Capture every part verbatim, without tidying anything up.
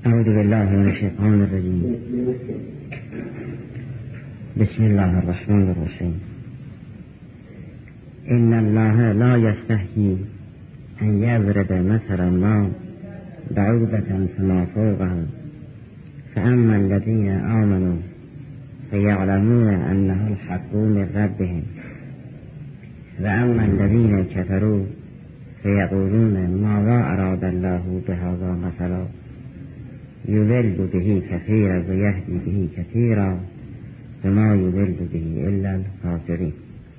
اعوذ بالله من الشیطان الرجیم. بسم الله الرحمن الرحیم. ان الله لا یستحیی ان یضرب مثلا ما بعوضة فما فوقها فاما الذین آمنوا فیعلمون انه الحق من ربهم واما الذین کفروا فیقولون ماذا اراد الله بهذا مثلا یضل به کثیرا و یهدی به کثیرا وما یضل به الا الکافرین.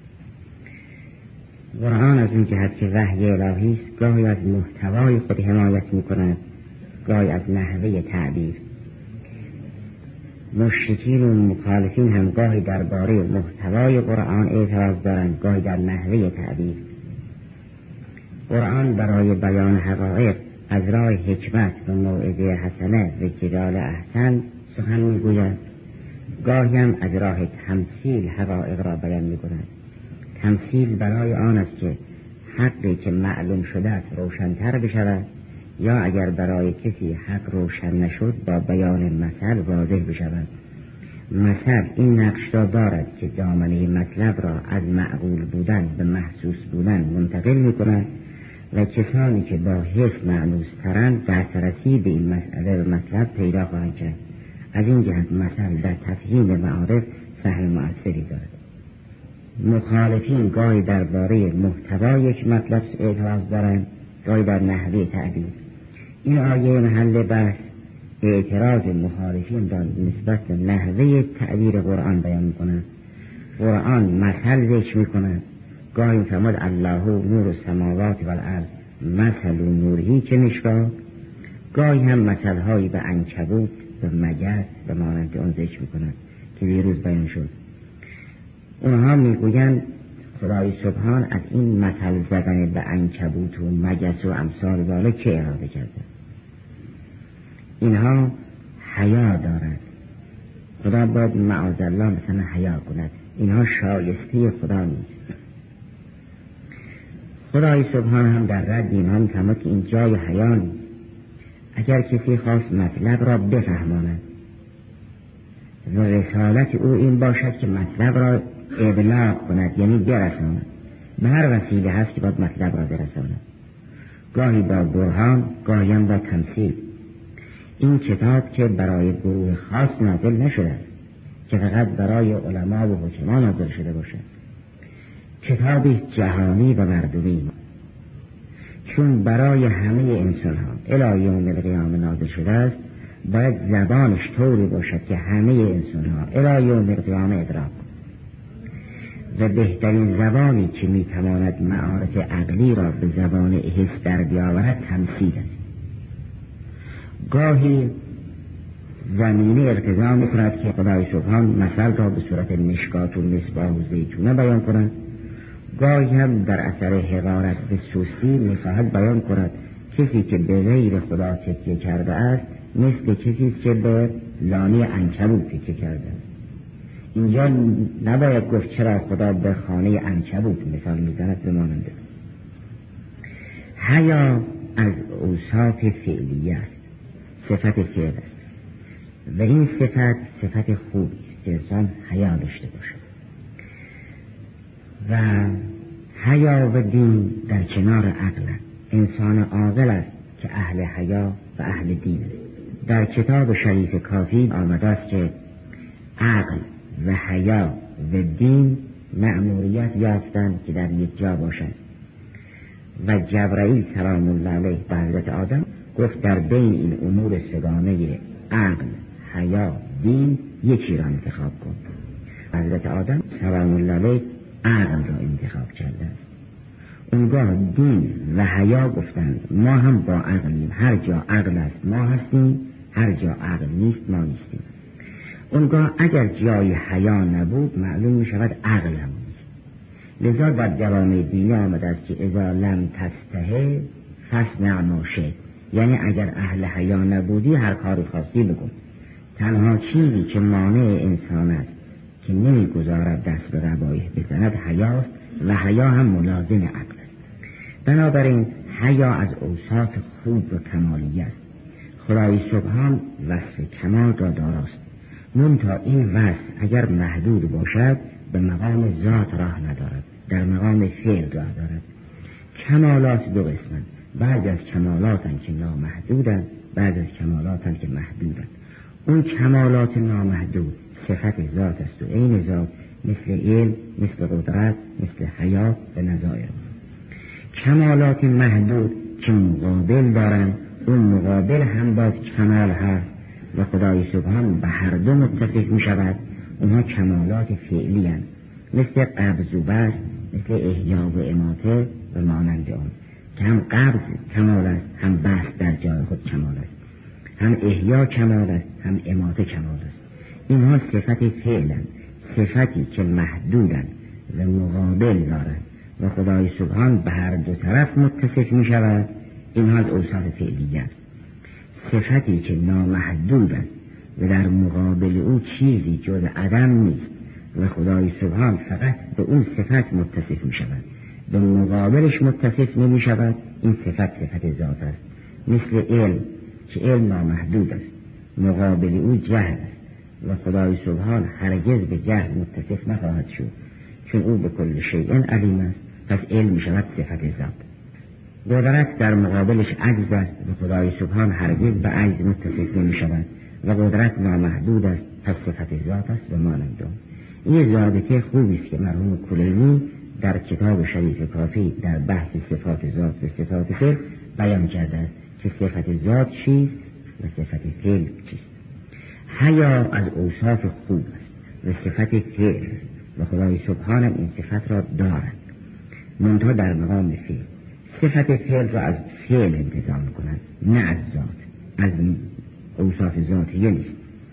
قرآن از این جهت که وحی الهی است گاهی از محتوای خود حمایت می‌کند، گاهی از نحوه تعبیر. مشرکین و مخالفین هم گاهی درباره محتوای قرآن اعتراض دارند، گاهی در نحوه تعبیر. قرآن برای بیان حقایق از راه حکمت و موعظه حسنه و جدال احسن سخن میگوید، گاهی هم از راه تمثیل حقایق را بیان میکند. تمثیل برای آن است که حقی که معلوم شده است روشن‌تر بشود، یا اگر برای کسی حق روشن نشد با بیان مثل واضح بشود. مثل این نقش را دارد که دامنه مطلب را از معقول بودن به محسوس بودن منتقل میکند و کسانی که با حس معنوس ترند دسترسی به این مسئله و مطلب پیدا خواهند کرد. از این جهت مثل در تفهیم معارف سهم مؤثری دارد. مخالفین گاهی درباره محتوای یک مطلب اعتراض دارند، گاهی در نحوه تعبیر. این آیه محل بحث اعتراض مخالفین را نسبت به نحوه تعبیر قرآن بیان می‌کند. قرآن مثل ذکر می‌کند، گاهی می‌فرماید الله نور السماوات والارض مثل نوره کمشکاة، گاهی هم مثل‌هایی به عنکبوت و مگس و مانند آن ذکر می‌کند که دیروز بیان شد. اونها میگویند خدای سبحان از این مثل زدن به عنکبوت و مگس و امثال ذالک چه اراده کرده؟ اینها حیا دارند. خدا باید معاذالله مثلا حیا کند. اینها شایسته خدا نیست. خدای سبحان هم در رد اینها میفرماید که این جای حیا نیست. اگر کسی خواست مطلب را بفهماند و رسالت او این باشد که مطلب را ابلاغ کند، یعنی برساند، به هر وسیله هست که باید مطلب را برساند، گاهی با برهان، گاهی هم با تمثیل. این کتاب که برای گروه خاص نازل نشده که فقط برای علما و حکما نازل شده باشد، کتابی جهانی و مردمی، چون برای همه انسان ها الی یوم القیامه نازل شده است، باید زبانش طوری باشد که همه انسان ها الی یوم القیامه ادراک و بهترین زبانی که میتواند معارف عقلی را به زبان حس در بیاورد تمثیل است. گاهی زمینه ارتضا میکند که خدای سبحان مثل را به صورت مشکات و مصباح و زیتونه بیان کند، گاهی هم در اثر حقارت به سستی میخواهد بیان کند کسی که به غیر خدا تکیه کرده است مثل کسی است که به لانه عنکبوت تکیه کرده است. اینجا نباید گفت چرا خدا به خانه عنکبوت مثال میزند به ماننده. حیا از اوصاف فعلیه است، صفت فعل است و این صفت صفت خوبی است که انسان حیا داشته باشد. و حیا و دین در کنار عقل است. انسان عاقل است که اهل حیا و اهل دین است. در کتاب شریف کافی آمده است که عقل و حیا و دین مأموریت یافتند که در یک جا باشند و جبرائیل سلام الله علیه به حضرت آدم گفت در بین این امور سگانه عقل، حیا، دین یکی را انتخاب کن. حضرت آدم سلام الله علیه عقل را انتخاب کرده است. اونگاه دین و حیا گفتند ما هم با عقلیم، هر جا عقل است ما هستیم، هر جا عقل نیست ما نیستیم. اونگاه اگر جای حیا نبود معلوم می شود عقل هم نیست. لذا در جوامع دینی آمده است که اذا لم تستحی فاصنع ما شئت، یعنی اگر اهل حیا نبودی هر کاری خواستی بکن. تنها چیزی که مانع انسان است که نمی گذارد دست به قبایح بزند حیاست و حیا هم ملازم عقل است. بنابراین حیا از اوصاف خوب و کمالی است. خدای سبحان وصف کمال را داراست، منتها این وصف اگر محدود باشد به مقام ذات راه ندارد، در مقام فعل راه دارد. کمالات دو قسمند، بعضی از کمالات هم که نامحدودند، بعضی از کمالات هم که محدودند. اون کمالات نامحدود صفت ذات است و عین ذات، مثل علم، مثل قدرت، مثل حیات و نظایر. کمالات محدود که مقابل دارند، اون مقابل هم باز کمال هست و خدای سبحان به هر دو متصف می شود. اونها کمالات فعلی هستند، مثل قبض و بسط، مثل احیا و اماته و مانند آن، که هم قبض کمال است، هم بسط در جای خود کمال است، هم احیا کمال است، هم اماته کمال است. اینها صفت فعلند، صفتی که محدودند و مقابل دارند و خدای سبحان به هر دو طرف متصف می شود. اینها از اوصاف فعلی است. صفتی که نامحدود است و در مقابل او چیزی جز عدم نیست و خدای سبحان فقط به اون صفت متصف می شود، به مقابلش متصف نمی شود. این صفت صفت ذات است، مثل علم که علم نامحدود است، مقابل او جهل است و خدای سبحان هرگز به جهل متصف نخواهد شد، چون او به کل شیء علیم است. پس علم می شود صفت ذات. قدرت در مقابلش عجز است و خدای سبحان هرگز به عجز متصف نمی شود و قدرت نامحدود است، پس صفت ذات است و مانند آن. این ضابطه خوبی است که مرحوم کلینی در کتاب شریف کافی در بحث صفات ذات و صفات فعل بیان کرده است که صفت ذات چیست و صفت فعل چیست. حیا از اوصاف خوب است و صفت فعل و خدای سبحان این صفت را دارد، منتها در مقام فعل. صفت فعل را از فعل انتزاع کند، نه از ذات، از اوصاف ذاتیه نیست.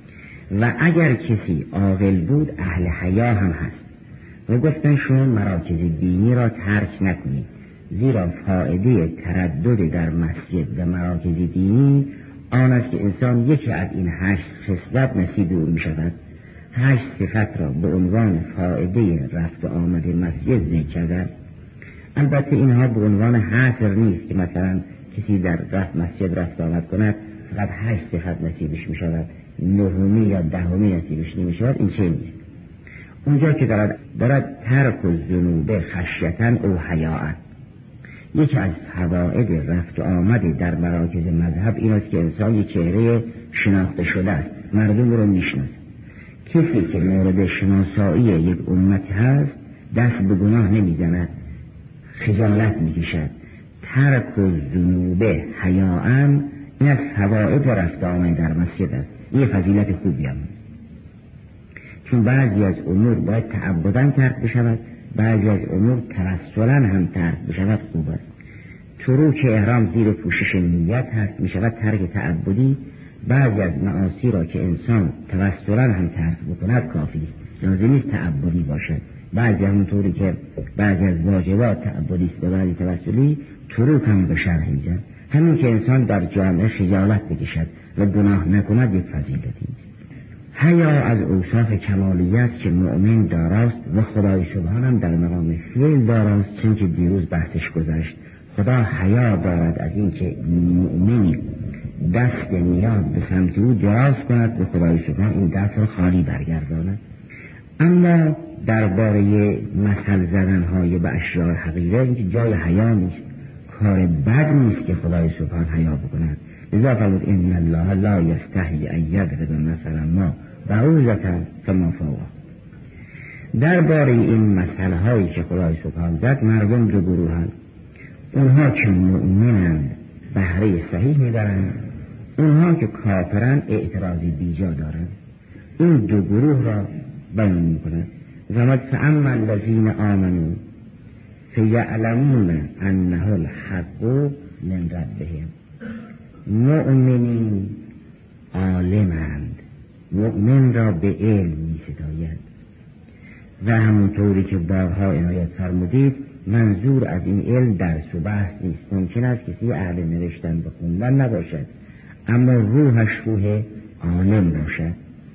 و اگر کسی عاقل بود اهل حیا هم هست و گفتن شما مراکز دینی را ترک نکنید، زیرا فائده تردد در مسجد و مراکز دینی آن است که انسان یکی از این هشت خصلت نصیب او می شود. هشت صفت را به عنوان فائده رفت و آمد مسجد ذکر کرده. البته اینها به عنوان حصر نیست که مثلا کسی در رفت مسجد رفت آمد کند فقط هشت صفت نصیبش می شود، نهمی یا دهمی نصیبش نمی شود. این چه نیست. اونجا که دارد, دارد ترک و ذنوب خشیتن او حیاء، یکی از فواید رفت و آمد در مراکز مذهب این است که انسان یک چهره شناخته شده است، مردم رو میشناسه. کسی که مورد شناسایی یک امت هست دست به گناه نمیزند، خجالت میکشد. ترک و ذنوب حیاء این از فواید رفت و آمد در مسجد است. این فضیلت خوبی هم، چون بعضی از امور باید تعبداً ترک بشود، بعضی از امور توسلاً هم ترک بشود خوب است. تروک احرام زیر پوشش نیت هست، می شود ترک تعبدی. بعضی از معاصی را که انسان توسلاً هم ترک بکند کافی است، لازم نیست تعبدی باشد. بعضی همونطوری که بعضی از واجبات تعبدی است و بعضی توسلی، تروک هم به شرح می‌زند. همین که انسان در جامعه خجالت بکشد و گناه نکند یک فضیلتی است. حیا از اوصاف کمالیه است که مؤمن داراست و خدای سبحان هم در مقام فعل داراست، چون که دیروز بحثش گذشت. خدا حیا دارد از این که مؤمنی دست نیاز به سمت او دراز کند و خدای سبحان این دست را خالی برگرداند. اما درباره مثل زدن‌های به اشیاء حقیقه اینکه جای حیا نیست، کار بد نیست که خدای سبحان حیا بکند. لذا فرمود ان الله لا یستحیی ان یضرب مثلا ما بعوضة فما فوقها. درباره این مسئله هایی که خدای سبحان زد مرگم دو گروهند. اونها که مؤمنند بهره صحیح میبرند، اونها که کافرند اعتراضی بیجا دارند. این دو گروه را بیان میکنند. زمد فاما الذین آمنوا فیعلمون انه الحق من ربهم. مؤمنین عالمند، مؤمن را به علم می ستاید و همونطوری که بارها عنایت فرمودید منظور از این علم درس و بحث نیست. ممکن است کسی اهل نوشتن و خوندن نباشد اما روحش روح عالم باشد،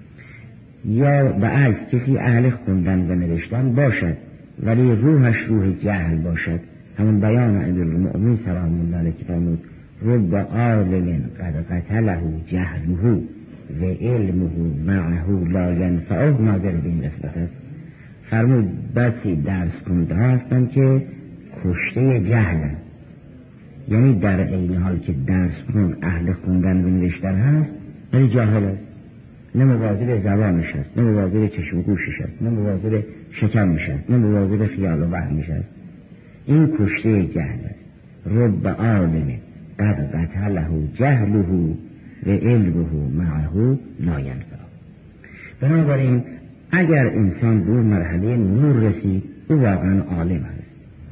یا بعض کسی اهل خوندن و نوشتن باشد ولی روحش روح جهل باشد. همون بیان امیرالمؤمنین سلام الله علیه که فرمود رب عالم قد قتله جهله و علمه معه لا ینفعه. ناظر به این قسمت است. فرمود بسی درس خونده هستن که کشته جهلن، یعنی در این حال که درس خون اهل خوندن و نوشتن هست ولی جاهل است، نه مواظب زبانش است، نه مواظب چشم و گوشش است، نه مواظب شکمش است، نه مواظب خیال و وهمش است. این کشته جهل است. رب عالم قد قتله جهله و علمه معه لا ینفع. بنابراین اگر انسان به مرحله نور رسید او واقعا عالم است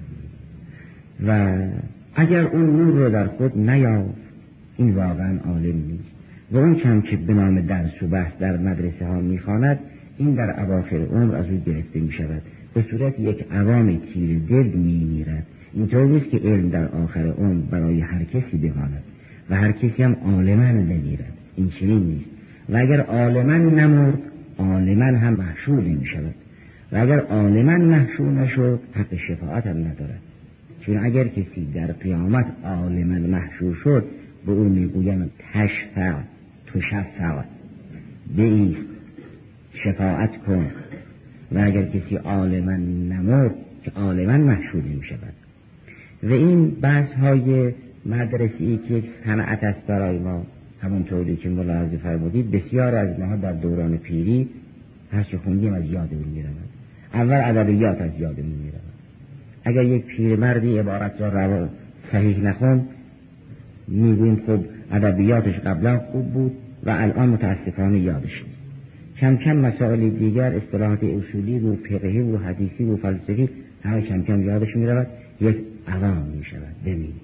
و اگر اون نور رو در خود نیافت این واقعا عالم نیست. و اون چم که به نام درس و بحث در مدرسه ها میخواند این در اواخر عمر از او گرفته می شود، به صورت یک عوام تیر دل می میرد. اینطور نیست که علم در آخر عمر برای هر کسی بماند و هر کسی هم عالما نمیرد، این چنین نیست. و اگر عالما نمرد عالما هم محشور نمی شود و اگر عالما محشور نشد حق شفاعت هم ندارد. چون اگر کسی در قیامت عالما محشور شد به اون میگویم تشفع تشفع بیست شفاعت کن. و اگر کسی عالما نمرد که عالما محشور نمی شود. و این بحث های مدرسی که یک صنعت است برای ما، همونطوری که ملاحظه فرمودید بسیار از ما در دوران پیری هر چه خوندیم از یادمون میرود. اول ادبیات از یادمون میرود. اگر یک پیرمردی عبارت را روا صحیح نخوند میگوییم خب ادبیاتش قبلا خوب بود و الان متاسفانه یادش نیست. کم کم مسائل دیگر اصطلاحات اصولی و فقهی و حدیثی و فلسفی همه کم کم یادش میرود، یک عوام میشود بمید.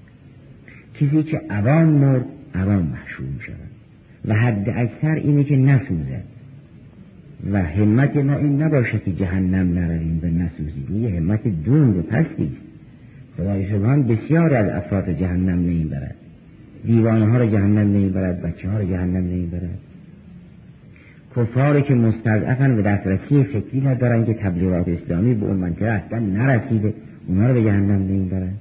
کسی که عوام مرد عوام محشور میشود و حد اکثر اینه که نسوزد و همت ما این نباشه که جهنم نرویم و نسوزیم. یه همت دون و پستی است. خدای سبحان بسیار از افراد جهنم نمیبرد، دیوانه ها رو جهنم نمیبرد، بچه ها رو جهنم نمیبرد. کفاری که مستضعفن و دسترسی فکری ندارن که تبلیغات اسلامی به اون منطقه اصلا نرسیده اونا رو به جهنم نمیبرد.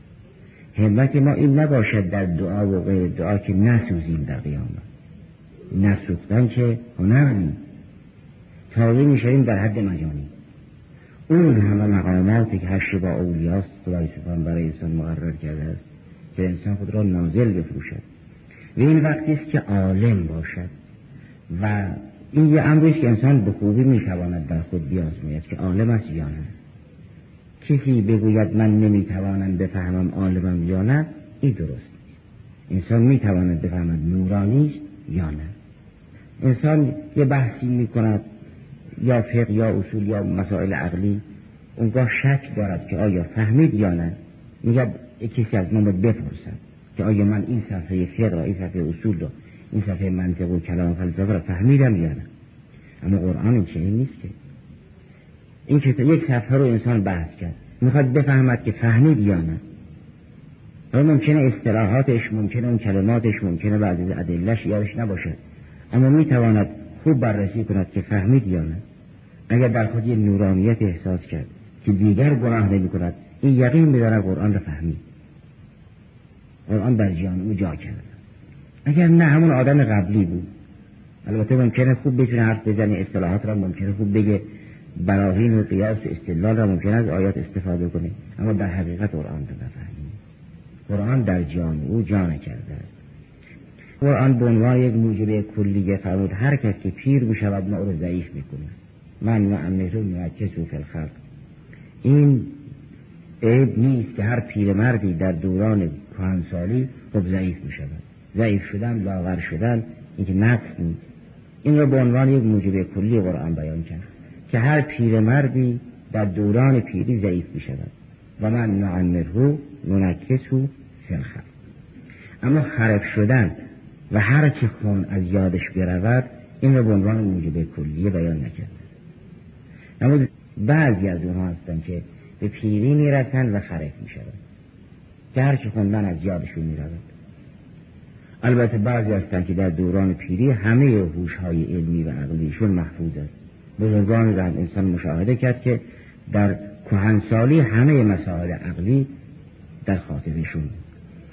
همت ما این نباشد در دعا و غیر دعا که نسوزیم در قیامت. نسوختن که هنر نیست، تازه میشویم در حد مجانی. اون همه مقاماتی که هشت با اولیاست خدای سبحان برای انسان مقرر کرده است که انسان خود را نازل بفروشد. و این وقتی است که عالم باشد و این یه امریست که انسان به خوبی میتواند در خود بیازماید که عالم است یا نه. کسی بگوید من نمیتوانم بفهمم عالمم یا نه، این درست نیست. انسان میتواند بفهمد نورانی است یا نه. انسان یه بحثی میکند یا فقه یا اصول یا مسائل عقلی، اونگاه شک دارد که آیا فهمید یا نه. میگه کسی از من باید بپرسد که آیا من این صفحه فقه و این صفحه اصول رو، این صفحه منطق و کلام و فلسفه رو فهمیدم یا نه. اما قرآن این چنین نیست که این که یک صفحه رو انسان بحث کرد میخواد بفهمد که فهمید یا نه. اما ممکنه اصطلاحاتش، ممکنه اون کلماتش، ممکنه بعضی ادله‌اش یادش نباشه، اما میتواند خوب بررسی کند که فهمید یا نه. اگر در خود یه نورانیت احساس کرد که دیگر گناه نمی کند، این یقین می‌دارد قرآن را فهمید، قرآن در جان او جا کرد. اگر نه همون آدم قبلی بود. البته ممکنه خوب بتونه حرف بزنه، اصطلاحات را ممکنه خوب بگه، براهین و قیاس و استدلال را ممکنه از آیات استفاده کنه، اما در حقیقت قرآن را نفهمید. قرآن در جان او جا نکرده است. قرآن به عنوان یک موجب کلیه فرمود هر کس که پیر میشود ما او رو ضعیف میکنه. من معنیشو میکسو فی الخلق. این عیب نیست که هر پیرمردی در دوران کهنسالی خب ضعیف میشود. ضعیف شدن، لاغر شدن، این که نقص نیست. این رو به عنوان یک موجب کلی قرآن بیان کرد که هر پیرمردی در دوران پیری ضعیف میشود. و من نعمره ننکسو فی الخلق. اما خرف شدن و هر چه خون از یادش برود این رو به عنوان موجب کلیه بیان نکرد. اما بعضی از اونها هستن که به پیری میرسن و خرف میشود که هر چه خوندن از یادشون میرود. البته بعضی هستن که در دوران پیری همه هوش‌های علمی و عقلیشون محفوظ است. بزرگان را انسان مشاهده کرد که در کهنسالی همه مسائل عقلی در خاطرشون.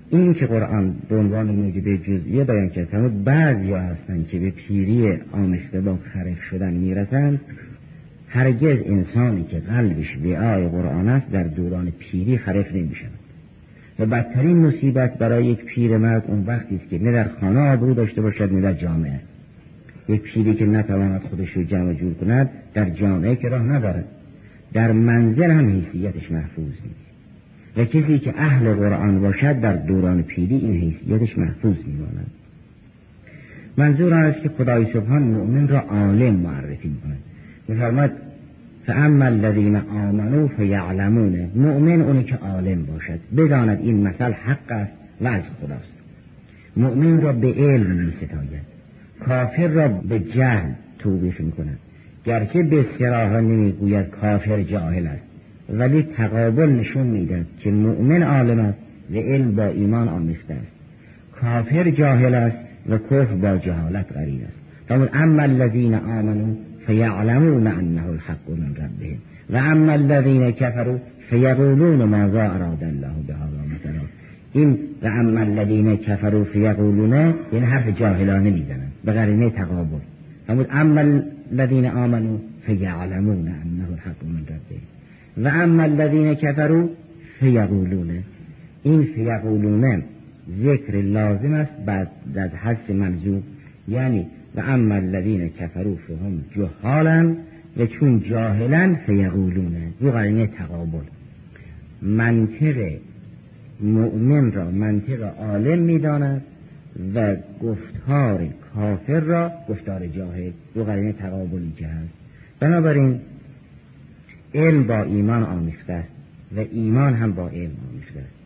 این که قرآن به عنوان موجب جزئیه بیان کرد، اما بعضی ها هستن که به پیری آمیخته با خرف شدن میرسن. هرگز انسانی که قلبش وعای قرآن است در دوران پیری خرف نمیشن. و بدترین مصیبت برای یک پیرمرد اون وقتی است که نه در خانه آبرو داشته باشد نه در جامعه. یک پیری که نتواند خودش رو جمع جور کند در جامعه که راه ندارد، در منزل هم حیثیتش محفوظ نیست. و کسی که اهل قرآن باشد در دوران پیری این حیثیتش محفوظ میماند. منظور آن است که خدای سبحان مؤمن را عالم معرفی میکند. میفرماید فاما الذین آمنوا فیعلمون، مؤمن اونی که عالم باشد، بداند این مثل حق است و از خداست. مؤمن را به علم میستاید، کافر را به جهل توبیخ میکند. گرچه به صراحت نمیگوید کافر جاهل است، ولی تقابل نشون میدهد که مؤمن عالم است و علم با ایمان آمیخته است، کافر جاهل است و کفر با جهالت قرین است. اما الذین آمنوا فیعلمون انه الحق من ربهم و اما الذین کفروا فیقولون ماذا اراد الله بهذا مثلا. این و اما الذین کفروا فیقولون این حرف جاهلانه میزنند به قرینه تقابل. اما الذین آمنوا فیعلمون انه الحق من ربهم و اما الذین کفروا فیقولون، این فیقولون ذکر لازم است بعد از حذف ملزوم، یعنی و اما الذین کفروا فهم جهالا و چون جاهلا فیقولون، دو قرینه تقابل. منطق مؤمن را منطق عالم میداند و گفتار کافر را گفتار جاهل، دو قرینه تقابلی که هست. بنابراین علم با ایمان آمیخته است و ایمان هم با علم آمیخته است.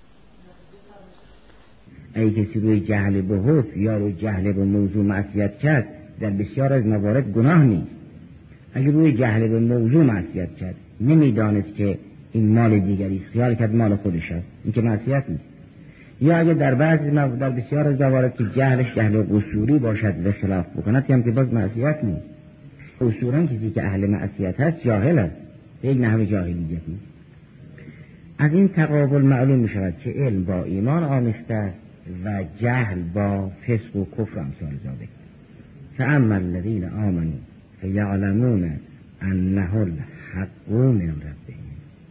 ای کسی روی جهل به حکم یا روی جهل به موضوع معصیت کرد در بسیار از موارد گناه نیست. اگر روی جهل به موضوع معصیت کرد، نمیدانست که این مال دیگری است، خیال کرد مال خودش است، این که معصیت نیست. یا اگر در بعضی در بسیار از موارد که جهلش جهل قصوری باشد و خلاف بکند هم که باز معصیت نیست. اصولا کسی که اهل معصیت هست جاهل است، یک نحو جاهلیت نیست. از این تقابل معلوم می شود که علم با ایمان آمیخته است و جهل با فسق و کفر امثال ذالک. فاما الذین آمنوا فیعلمون انه الحق من ربهم.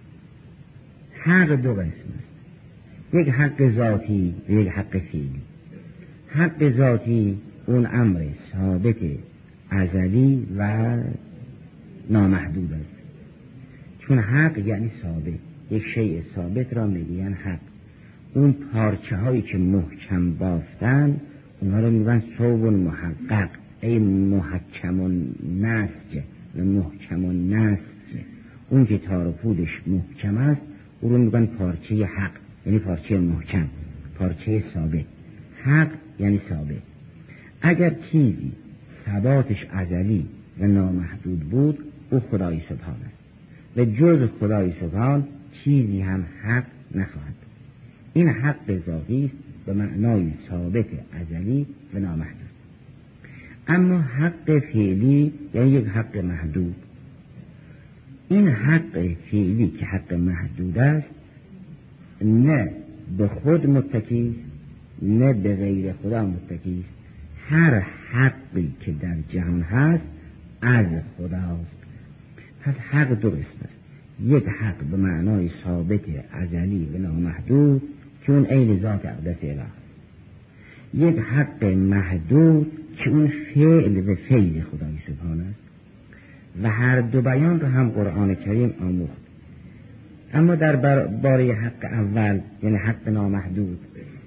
حق دو قسم است، یک حق ذاتی و یک حق فعلی. حق ذاتی اون امر ثابت ازلی و نامحدود است. چون حق یعنی ثابت، یک شیء ثابت را میگن حق. اون پارچه هایی که محکم بافتن اونها رو میگن صوب محقق، ای محکم نسج و محکم نسج. اون که تار و پودش محکم است اون رو میگن پارچه حق، یعنی پارچه محکم، پارچه ثابت. حق یعنی ثابت. اگر چیزی ثباتش ازلی و نامحدود بود او خدای سبحان است و جز خدای سبحان چیزی هم حق نخواهد. این حق ذاتی است به معنای ثابت ازلی و نامحدود. اما حق فعلی یعنی یک حق محدود. این حق فعلی که حق محدود است نه به خود متکی است نه به غیر خدا متکی است. هر حقی که در جهان هست از خداست. پس حق دو قسم است، یک حق به معنای ثابت ازلی و نامحدود که اون عین ذات اقدس الهی، یک حق محدود که اون فعل و فیض خدای سبحانه است و هر دو بیان رو هم قرآن کریم آموخت. اما در باره حق اول یعنی حق نامحدود،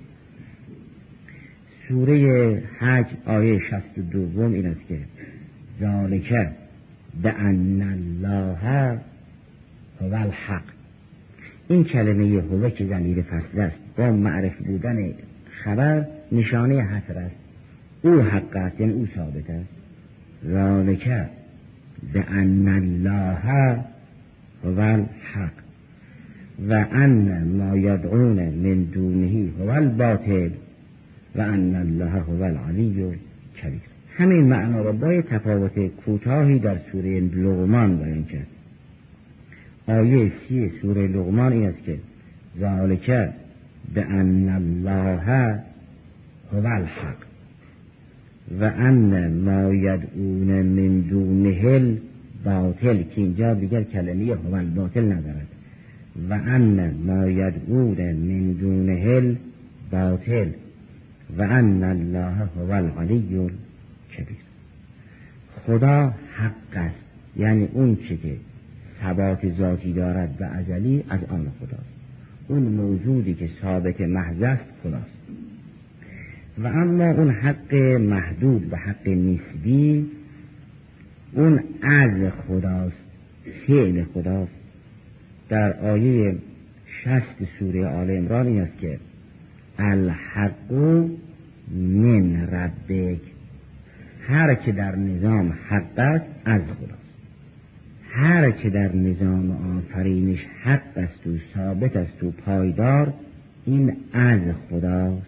سوره حج آیه شصت و دو این است که ذالک بأن الله هو الحق. این کلمه هو که ضمیر فصل است با معرف بودن خبر نشانه حصر است. او حق است یعنی او ثابت است. ذالک بأن الله هو الحق و ان ما یدعون من دونه هو الباطل و ان الله هو العلی الکبیر. همین معنا را با تفاوت کوتاهی در سوره لقمان بیان کرد. آیه سی سوره لقمان این است که ذالک بأن الله هو الحق و ان ما یدعون من دونه باطل، که اینجا دیگر کلمه هو الباطل ندارد. و ان ما یدعون من دونه باطل و ان الله هو العلی الکبیر. خدا حق است، یعنی اون چه که ثبات ذاتی دارد و ازلی از آن خداست. اون موجودی که ثابت محض است خداست. و اما اون حق محدود و حق نسبی اون از خداست، فعل خداست. در آیه شصت سوره آل عمران این است که الحق من ربک، هر که در نظام حق است از خداست. هر که در نظام آفرینش حق است و ثابت است و پایدار، این از خداست.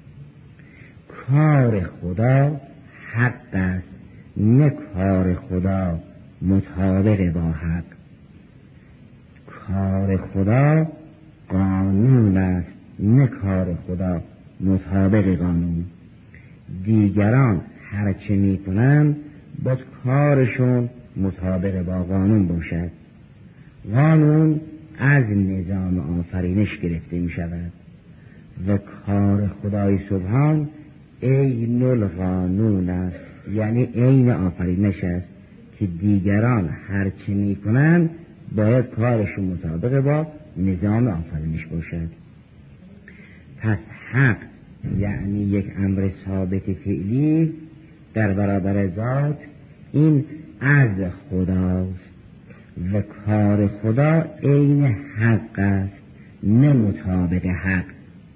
کار خدا حق است، نه کار خدا مطابق با حق. کار خدا قانون است، نه کار خدا مطابق قانون. دیگران هر چه می کنند باید کارشون مطابق با قانون باشد. قانون از نظام آفرینش گرفته می شود و کار خدای سبحان عین القانون است، یعنی عین آفرینش است که دیگران هر چه می کنند باید کارشون مطابق با نظام آفرینش باشد. پس حق یعنی یک امر ثابت فعلی در برابر ذات، این از خداست و کار خدا عین حق است، نه مطابق حق.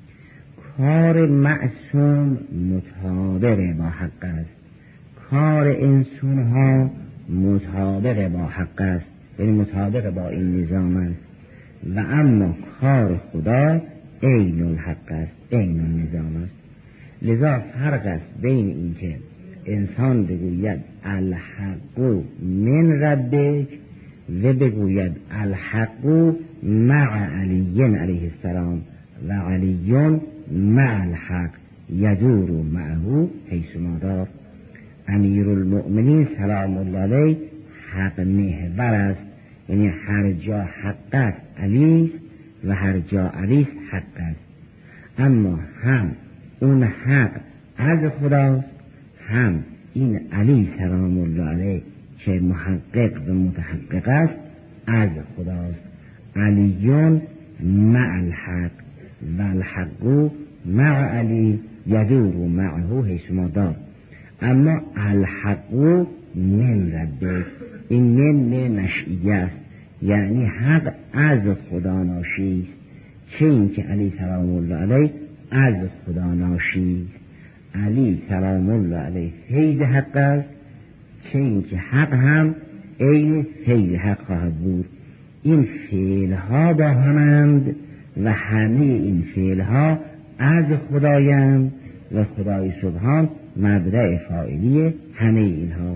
کار معصوم مطابق با حق است، کار انسان ها مطابق با حق است، یعنی مطابق با این نظام است. و اما کار خدا عین الحق است، عین النظام است. لذا فرق است بین این که انسان بگوید الحق من ربک و بگوید الحق مع علی علیه السلام و علی مع الحق یدور معه حیث ما دار. امیر المؤمنین سلام الله علیه حق محور است، یعنی هر جا حق است علی و هر جا علی حق است. اما هم اون حق از خداست، هم این علی سلام الله علیه که محقق و متحقق است از خداست. علیون مع الحق و الحق مع علی یدور معه حیث ما دار. اما الحق من ربک، این من من نشئیه است، یعنی حق از خدا ناشی است. چه این که علی سلام الله علیه از خدا ناشی است. علی سلام الله علیه فیض حق است، چه این که حق هم عین فیض حق خواهد بود. این فعلها با همند و همه این فعلها از خدایند و خدای سبحان مبدأ فاعلی همه اینها.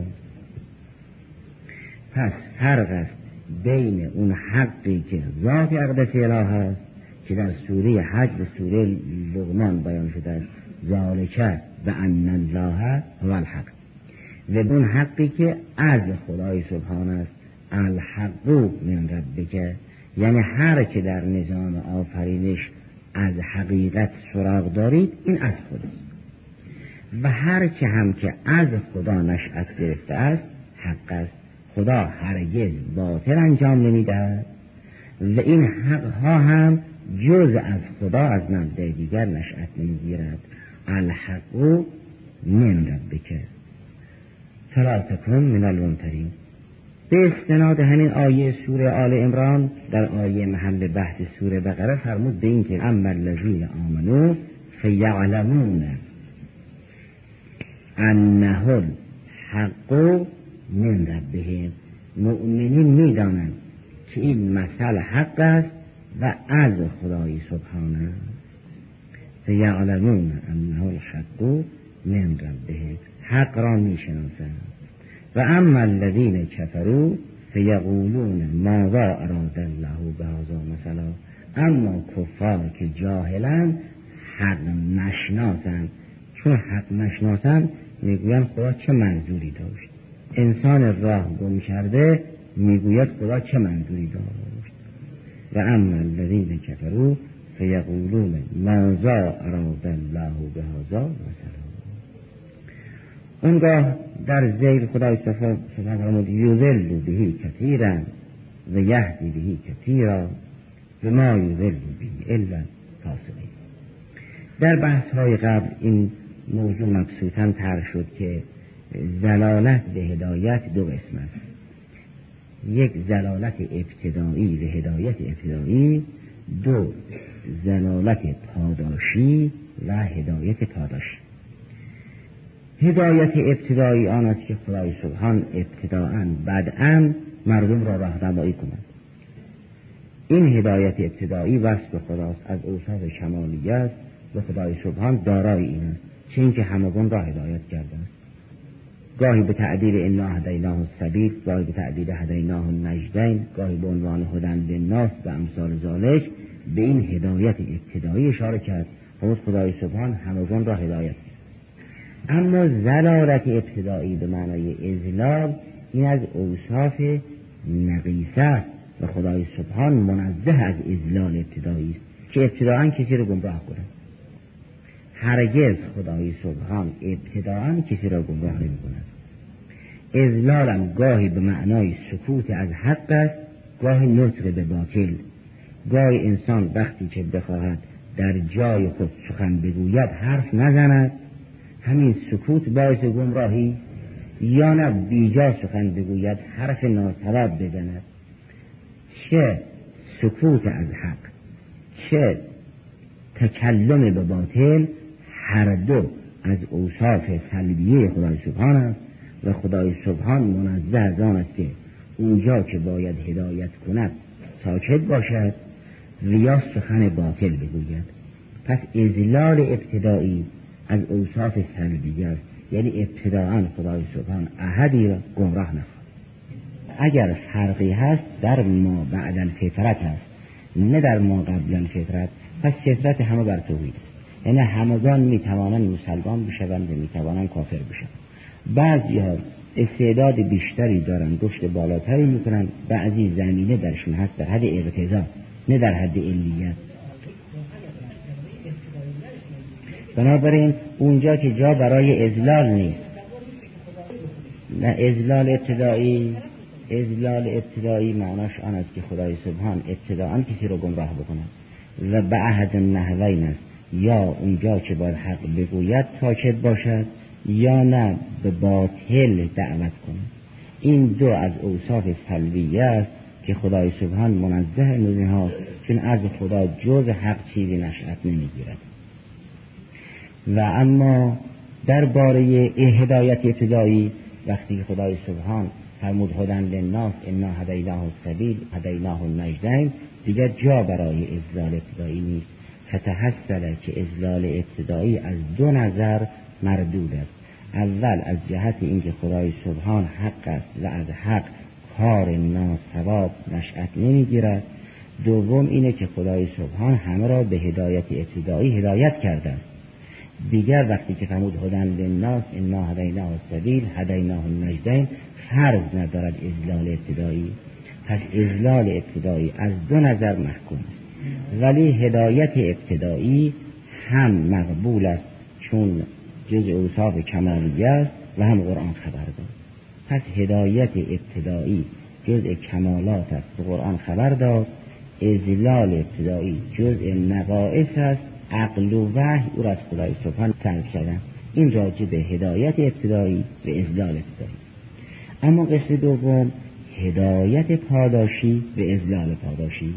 پس فرق است بین اون حقی که ذات اقدس اله است که در سوره حج و سوره لقمان بیان شده است، ذالک بأن الله هو الحق، و اون حقی که از خدای سبحان است، الحق من ربک، یعنی هر که در نظام آفرینش از حقیقت سراغ دارید این از خداست و هر که هم که از خدا نشأت گرفته است حق است. خدا هرگز باطل انجام نمی‌دهد و این حق ها هم جز از خدا از مبدأ دیگر نشأت نمی‌گیرد. الحق من ربک فلا تکن من الممترین. به استناد همین آیه سوره آل عمران در آیه محل بحث سوره بقره فرمود به این که اما الذین آمنوا فیعلمون انه الحق من ربهم. مؤمنین میدانند که این مسئله حق است و از خدای سبحانه است. فیعلمون انه الحق من ربهم، حق را میشناسند. و اما الذین کفروا فیقولون ماذا اراد الله بهذا مثلا، اما کفار که جاهلن حق نشناسن، چون حق نشناسن میگوین خدا چه منظوری داشت. انسان راه گم کرده میگوید خدا چه منظوری داشت. و اما الذین کفروا فیقولون ماذا اراد الله بهذا مثلا. اونگاه در ذیل خدای سبحانه فرمود یضل به کثیرا و یهدی به کثیرا و ما یضل به الا فاسقین. در بحث های قبل این موضوع مبسوطاً طرح شد که ضلالت به هدایت دو قسم است. یک ضلالت ابتدایی به هدایت ابتدایی، دو ضلالت پاداشی و هدایت پاداشی. هدایت ابتدایی آن است که خدای سبحان ابتداءً بدءاً مردم را راهنمایی کند. این هدایت ابتدایی وصف خداست، از اوصاف کمالیه است و خدای سبحان دارای این است، چه اینکه همگان را هدایت کرده است. گاهی به تعبیر انا هدیناه السبیل، گاهی به تعبیر هدیناه النجدین، گاهی به عنوان هدی للناس و امثال ذالک به این هدایت ابتدایی اشاره کرد. خود خدای سبحان همگان را هدایت کرد. اما ضلالت ابتدایی به معنای اضلال این از اوصاف نقیصه و خدای سبحان منزه از اضلال ابتدایی است که ابتداءً کسی را گمراه کند. هرگز خدای سبحان ابتداءً کسی را گمراه نمی کند. اضلالم گاهی به معنای سکوت از حق است، گاهی نطق به باطل. گاهی انسان وقتی که بخواهد در جای خود سخن بگوید حرف نزند، همین سکوت باعث گمراهی، یا نه بیجا سخن بگوید حرف ناسبب بزند. چه سکوت از حق چه تکلم به باطل هر دو از اوصاف سلبیه خدای سبحان است و خدای سبحان منزه از آن است که اونجا که باید هدایت کند ساکت باشد و یا سخن باطل بگوید. پس اضلال ابتدایی از اوصاف سلبیه است، یعنی ابتداءً خدای سبحان احدی را گمراه نخواهد. اگر فرقی هست در ما بعد الفطرت هست، نه در ما قبل الفطرت، پس فطرت همه بر توحید است. یعنی همگان میتوانند مسلمان بشوند و میتوانند کافر بشوند. بعضی ها استعداد بیشتری دارن، رشد بالاتری میکنن، بعضی زمینه درشون هست در حد اقتضا نه در حد علیت. بنابراین اونجا که جا برای اضلال نیست، نه اضلال ابتدایی اضلال ابتدایی معناش آن است که خدای سبحان ابتداءً کسی رو گمراه بکند و به عهد النحوین است، یا اونجا که باید حق بگوید ساکت باشد یا نه به باطل دعوت کند. این دو از اوصاف سلبیه است که خدای سبحان منزه از اینها، چون از خدا جز حق چیزی نشأت نمیگیرد. و اما درباره هدایت ابتدایی وقتی خدای سبحان فرمود هدی للناس انا هدیناه السبیل هدیناه النجدین، دیگر جا برای اضلال ابتدایی نیست. فتحصل که اضلال ابتدایی از دو نظر مردود است. اول از جهت اینکه خدای سبحان حق است و از حق کار ناصواب نشأت نمیگیرد. دوم اینه که خدای سبحان همه را به هدایت ابتدایی هدایت کرده است. دیگر وقتی که فرمود هدی للناس انا هدیناه السبیل هدیناه النجدین فرض ندارد اضلال ابتدایی. پس اضلال ابتدایی از دو نظر محکوم است، ولی هدایت ابتدایی هم مقبول است چون جز اوصاف کمالیه است و هم قرآن خبر داد. پس هدایت ابتدایی جزء کمالات است و قرآن خبر داد. اضلال ابتدایی جزء نقائص است، عقل و وحی او را از خدای سبحان طلب کردن. این راجع به هدایت ابتدایی و اضلال ابتدایی. اما قسم دوم هدایت پاداشی و اضلال پاداشی.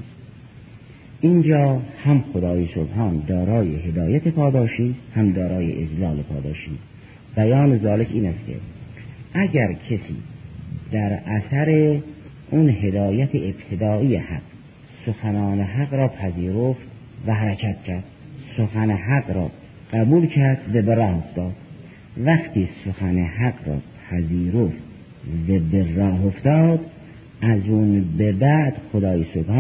اینجا هم خدای سبحان دارای هدایت پاداشی هم دارای اضلال پاداشی. بیان ذالک این است که اگر کسی در اثر اون هدایت ابتدایی حق سخنان حق را پذیرفت و حرکت کرد، سخن حق را قبول کرد و به راه افتاد، وقتی سخن حق را پذیرفت و به راه افتاد، از اون به بعد خدای سبحان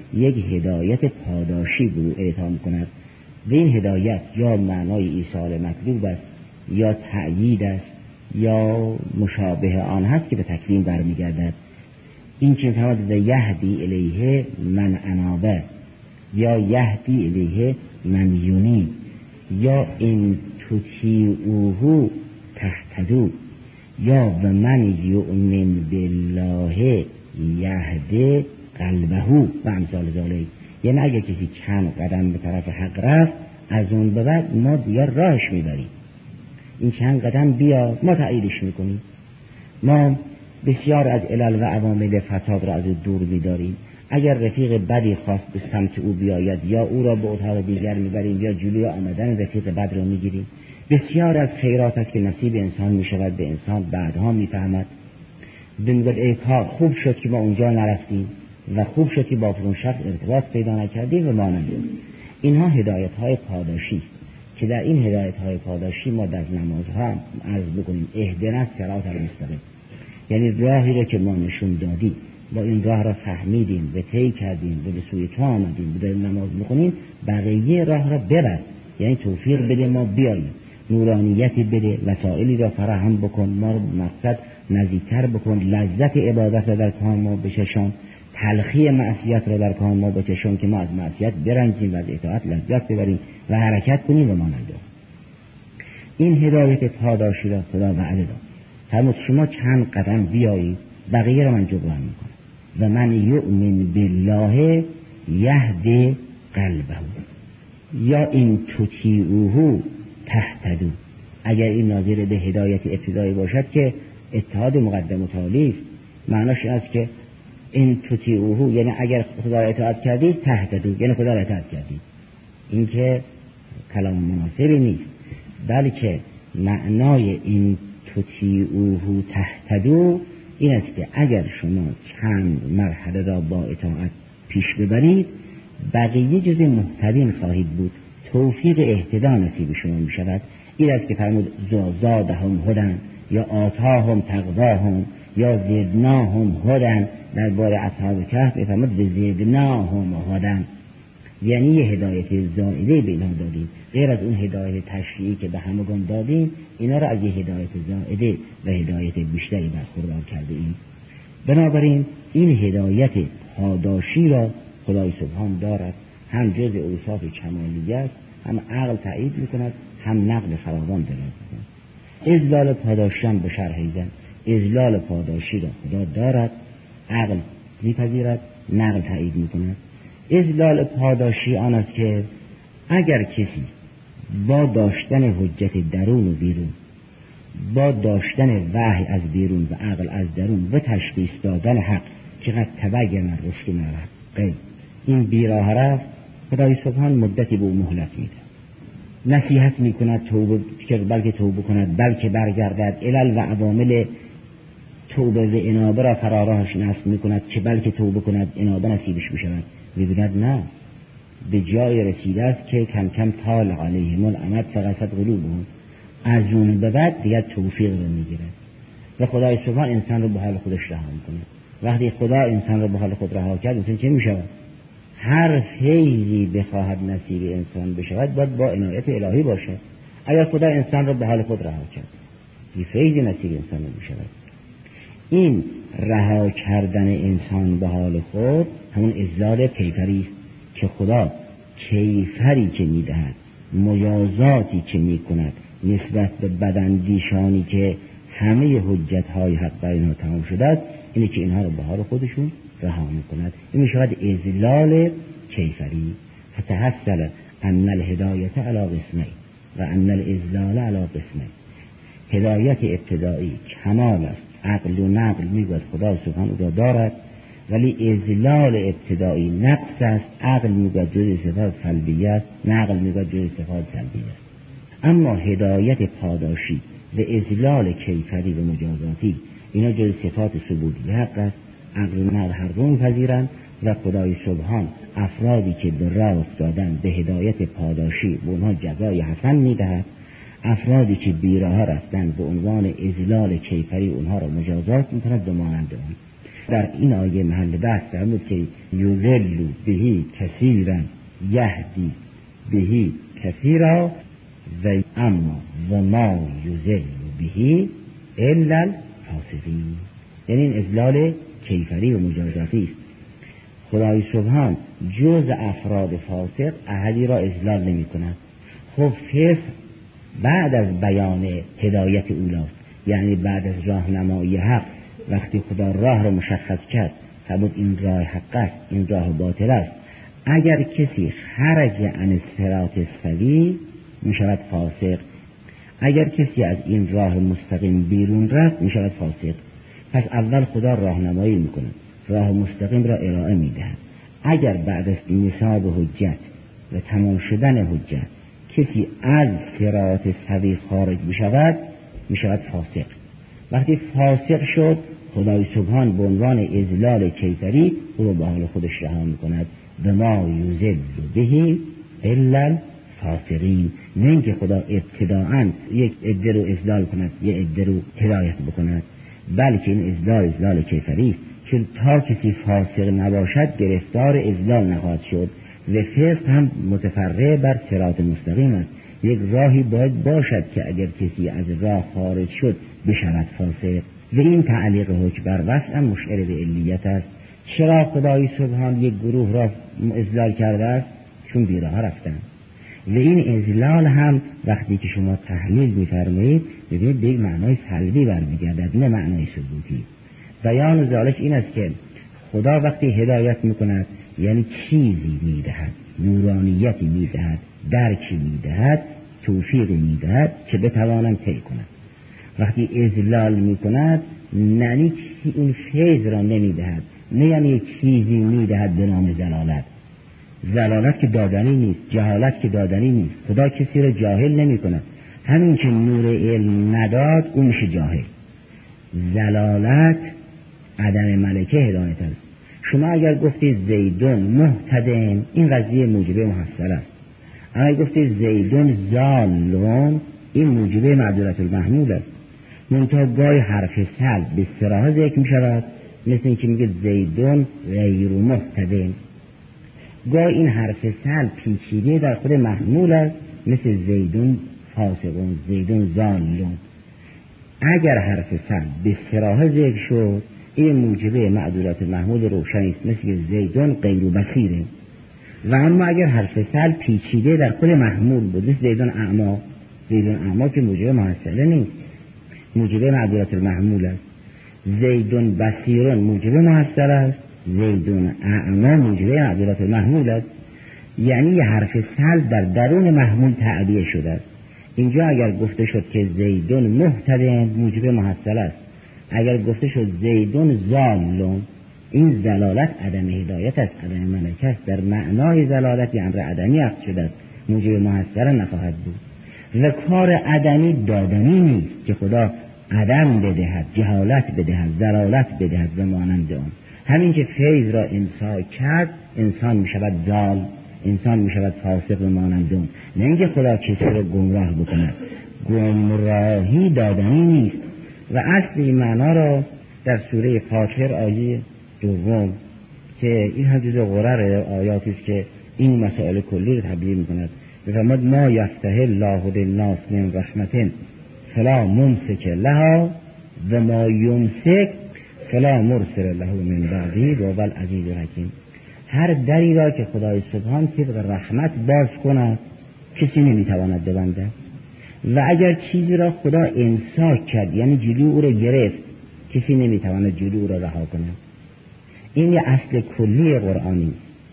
یک هدایت پاداشی به او اعطا می‌کند و این هدایت یا معنای ایصال مطلوب است یا تأیید است یا مشابه آن هست که به تکریم برمیگردد. این که فرمود یهدی الیه من انابه یا یهدی الیه من یونی یا این تطیعوه تهتدوا یا و من یؤمن بالله یهدی قلبه و امثال ذالک. یعنی اگر کسی چند قدم به طرف حق رفت، از اون به بعد ما دیگر راهش میبریم. این چند قدم بیا ما تأییدش میکنیم. ما بسیار از علل و عوامل فساد را از او دور میداریم. اگر رفیق بدی خواست به سمت او بیاید، یا او را به اتاق دیگر میبریم یا جلوی آمدن رفیق بد را میگیریم. بسیار از خیرات است که نصیب انسان میشود، به انسان بعدها میفهمد. بنگل ای کار خوب شد که ما اونجا نرفتیم و خوب شد که با فلان شخص ارتباط پیدا نکردیم و مانند. اینها هدایت های پاداشی است که در این هدایت های پاداشی ما در نمازها عرض بکنیم اهدنا الصراط المستقیم، یعنی راهی را که ما نشون دادیم، با این راه را فهمیدیم و طی کردیم و به سوی تو آمدیم و در نماز می‌خونیم، بقیه راه را ببر، یعنی توفیق بده ما بیاییم، نورانیتی بده، وسائلی را فراهم بکن، ما رو مقصد نزدیکتر بکن، لذت عبادت را در کام ما بچشان، تلخی معصیت را در کام ما بچشان که ما از معصیت برنجیم و از اطاعت لذت ببریم و حرکت کنیم و مانند. این هدایت پاداشی را خدا وعده داد. فرمود شما چند قدم بیایید، بقیه را من جبران میکنم. و من یؤمن بالله یهدی قلبه یا این تطیعوه تهتدوا. اگر این ناظر به هدایت ابتدایی باشد که اتحاد مقدم و تالی است، معناش این است که این تطیعوه یعنی اگر خدا را اطاعت کردید تهتدوا، یعنی خدا را اطاعت کردید. این که کلام مناسبی نیست، بلکه معنای این تطیعوه تهتدوا این است که اگر شما چند مرحله را با اطاعت پیش ببرید، بقیه جز مهتدین خواهید بود، توفیق اهتدا نصیب شما می شود. این است که فرمود زادهم هدی یا آتاهم تقواهم یا زدناهم هدی. در باره اصحاب کهف فرمود زدناهم هدی، یعنی یه هدایت زائده به اینها دادیم، غیر از اون هدایت تشریعی که به همگان دادیم، اینا را از یه هدایت زائده و هدایت بیشتری برخوردار کرده ایم. بنابراین این هدایت پاداشی را خدای سبحان دارد، هم جز اوصاف کمالیه است، هم عقل تایید میکند، هم نقل فراوان دارد. اذلال پاداشی هم به شرح ایزن، اذلال پاداشی را خدا دارد، عقل میپذیرد، نقل تایید میکند. اذلال پاداشی آن است که اگر کسی با داشتن حجت درون و بیرون، با داشتن وحی از بیرون و عقل از درون و تشخیص دادن حق که قد تبین الرشد من الغی، این بیراه رفت، خدای سبحان مدتی به او مهلت میده، نصیحت میکند توبه که بلکه توبه کند، بلکه برگردد، علل و عوامل توبه و انابه را فراراهش نصب میکند که بلکه توبه کند انابه نصیبش بشود. می‌بیند نه، به جای رسیده است که کم کم طال علیهم الامد فقست قلوبهم، از اون به بعد دیگر توفیق رو میگیرد و خدای سبحان انسان رو به حال خودش رها میکنه. وقتی خدا انسان رو به حال خود رها کرد، انسان چه میشود؟ هر فیضی بخواهد نصیب انسان بشود باید با عنایت الهی باشد. اگر خدا انسان رو به حال خود رها کرد، بی فیضی نصیب انسان نمیشود. این رها کردن انسان به حال خود همون اذلال کیفری است که خدا کیفری که میدهد، مجازاتی که میکند نسبت به بداندیشانی که همه حجت‌های حق بر اینها تمام شده است، اینه که اینها رو به حال خودشون رها میکند. این میشود اذلال کیفری. فتحصل ان الهدایت علی قسمین و ان الاذلال علی قسمین. هدایت ابتدایی کمال است، عقل و نقل میگوید خدا سبحانه را دارد، ولی اذلال ابتدایی نقص است، عقل میگوید جز صفات سلبیه است، نقل میگوید جز صفات سلبیه است. اما هدایت پاداشی و اذلال کیفری و مجازاتی اینا جز صفات ثبوتی حق است، عقل و نقل هر دو میپذیرند و خدای سبحان افرادی که به راه افتادن به هدایت پاداشی به اونها جزای حسن میدهد، افرادی که بیراه رفتن به عنوان اذلال کیفری اونها را مجازات میکند به مانند اون. در این آیه محل بحث فرمود که یضل به کثیرا یهدی به کثیرا و اما و ما یضل به الا الفاسقین. یعنی این اضلال کیفری و مجازاتی است. خدای سبحان جز افراد فاسق احدی را اضلال نمی کند. خب فسق بعد از بیان هدایت اولاست، یعنی بعد از راهنمایی حق، وقتی خدا راه را مشخص کرد فرمود این راه حق است، این راه باطل است، اگر کسی خرج عن الصراط السوی می شود فاسق، اگر کسی از این راه مستقیم بیرون رفت می شود فاسق. پس اول خدا راهنمایی می کند، راه مستقیم را ارائه می دهد. اگر بعد از نصاب حجت و تمام شدن حجت کسی از صراط سوی خارج بشود می شود فاسق. وقتی فاسق شد خدای سبحان به عنوان اضلال کیفری او را به حال خودش رها می کند. به ما یضل به الا الفاسقین. نه اینکه خدا ابتداعا یک عده رو اضلال کند یک عده رو هدایت بکند، بلکه این اضلال اضلال کیفری است، چون تا کسی فاسق نباشد گرفتار اضلال نخواهد شد. و فسق هم متفرع بر صراط مستقیم است. یک راهی باید باشد که اگر کسی از راه خارج شد بشود فاسق. و این تعلیق حکم بر وصف هم مشعر به علیت است. چرا خدای سبحان یک گروه را اضلال کرده است؟ چون بیراه رفتند. و این اضلال هم وقتی که شما تحلیل می‌فرمایید ببینید به یک معنای سلبی برمیگردد، نه معنای ثبوتی. بیان ذالک این است که خدا وقتی هدایت میکند یعنی چیزی میدهد، نورانیتی میدهد، درکی میدهد، توفیقی میدهد که بتوانم طی کند. وقتی اضلال میکند یعنی اون فیض را نمیدهد، نه یعنی یک چیزی میدهد به نام زلالت. زلالت که دادنی نیست، جهالت که دادنی نیست. خدا کسی را جاهل نمی کند. همین که نور علم نداد اون میشه جاهل. زلالت عدم ملکه هدایت است. شما اگر گفتید زیدون مهتدین این قضیه موجبه محصل است. اگر گفتید زیدون ضالون این موجبه معذورت المحمول است. منتها گاهی حرف سلب به صراحت ذکر می شود، مثل این که میگه زیدون غیر مهتدین. گاهی این حرف سلب پیچیده در خود محمول است، مثل زیدون فاسقون، زیدون ضالون. اگر حرف سلب به صراحت ذکر شد این موجبه معذورت محمول روشنی است، مثل زیدون غیر بصیره. و اما اگر حرف سلب پیچیده در خود محمول بود، مثل زیدون اعما، زیدون اعما که موجبه محصله نیست، موجبه معذورت المحمول است. زیدون بصیرون موجبه محصله است، زیدون اعما موجبه معذورت المحمول است. یعنی یه حرف سلب در درون محمول تعبیه شده است. اینجا اگر گفته شد که زیدون مهتدین موجبه محصله است، اگر گفته شد زیدون ضالون این زلالت عدم هدایت است، عدم ملکه است. در معنای زلالت یعنی امر عدمی عقد شده است، موجب محصله نخواهد بود. و کار عدمی دادنی نیست که خدا عدم بدهد، جهالت بدهد، زلالت بدهد و مانند آن. همین که فیض را امساک کرد انسان می شود ضال، انسان می شود فاسق و مانند آن. نه اینکه خدا کسی را گمراه بکند. گمراهی دادنی نیست. و اصل این معنا را در سوره فاطر آیه دوم که این هم جزء غرر آیاتی است که این مسائل کلی را تبیین می‌کند. بفرماد ما یفتح الله للناس من رحمت فلا ممسک لها و ما یمسک فلا مرسل له من بعده و هو العزیز الحکیم. هر دری را که خدای سبحان طبق رحمت باز کند کسی نمیتواند ببندد، و اگر چیزی را خدا امساک کرد یعنی جلو او را گرفت کسی نمیتواند جلو او را رها کند. این یه اصل کلی قرآنی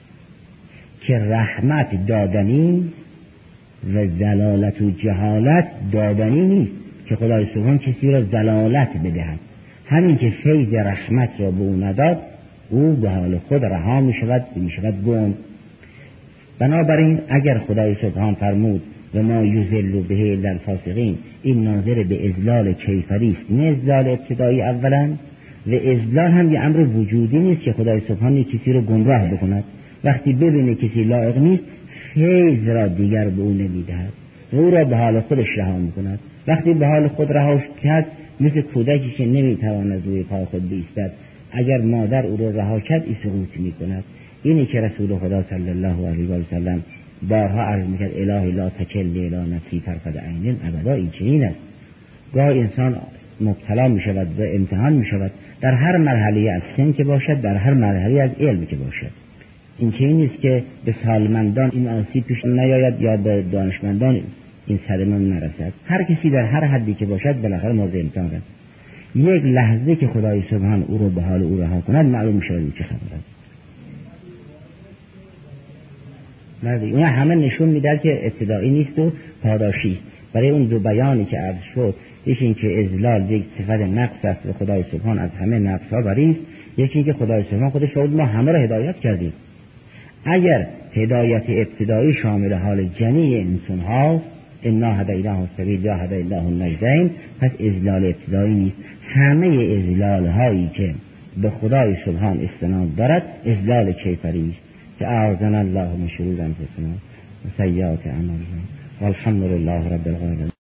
که رحمت دادنی و زلالت و جهالت دادنی نیست که خدای سبحان کسی را زلالت بدهد. همین که فیض رحمت را به او نداد او به حال خود رها می شود می شود گم. بنابراین اگر خدای سبحان فرمود و ما یضل به الا الفاسقین این ناظر به اضلال کیفری است، نه اضلال ابتدایی اولا. و اضلال هم یه امر وجودی نیست که خدای سبحان کسی رو گمراه بکند. وقتی ببینه کسی لایق نیست فیض را دیگر به او نمیدهد، او را به حال خودش رها میکند. وقتی به حال خود رها کرد مثل کودکی که نمیتواند روی پای خود بایستد، اگر مادر او را رها کرد این سقوط میکند. اینی که رسول خدا صلی الله علیه و سلم بارها عرض میکرد الهی لا تکلنی الی نفسی طرفة عین، ابدا این چنین است. گاه انسان مبتلا میشود و امتحان میشود در هر مرحله از سن که باشد، در هر مرحله از علم که باشد. این چنین نیست که به سالمندان این آسیب پیش نیاید یا به دانشمندان این صدمه نرسد. هر کسی در هر حدی که باشد بالاخره مورد امتحان است. یک لحظه که خدای سبحان او رو به حال او رها کند معلوم میشه چه خبر است. اون همه نشون میده که ابتدایی نیست و پاداشی است. برای اون دو بیانی که عرض شد، یکی این که اذلال یک صفت نقص است و خدای سبحان از همه نقص ها بری است، یکی این که خدای سبحان خودش فرمود ما همه را هدایت کردیم. اگر هدایت ابتدایی شامل حال جمیع انسان هاست، انا هدیناه السبیل یا هدیناه النجدین، پس اذلال ابتدایی نیست. همه اذلال هایی که به خدای سبحان استناد دارد اذلال کیفری است که اعاذنا الله من شرور انفسنا و سیئات اعمالنا والحمد لله رب العالمین.